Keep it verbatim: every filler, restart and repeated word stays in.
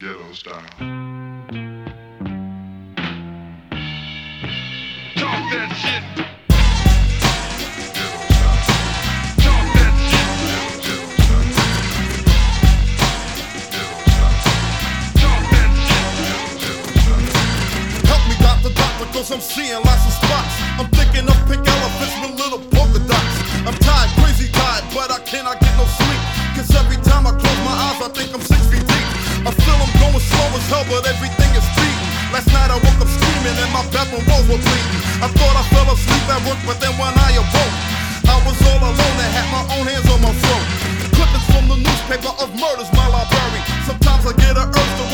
Ghetto style. Talk that shit. Ghetto style. Talk that shit. Ghetto style. Ghetto style. Talk that shit. Ghetto style. Help me, doctor, doctor, cause I'm seeing lots of spots. I'm thinking of pink elephants with little polka dots. I'm tired, crazy tired, but I cannot get no sleep. Cause every time I close my eyes, I think I'm six feet deep. I feel I'm going slow as hell, but everything is beating. Last night I woke up screaming and my bathroom walls were bleeding. I thought I fell asleep at work, but then when I awoke, I was all alone and had my own hands on my throat. Clippings from the newspaper of murders, my library. Sometimes I get an urge to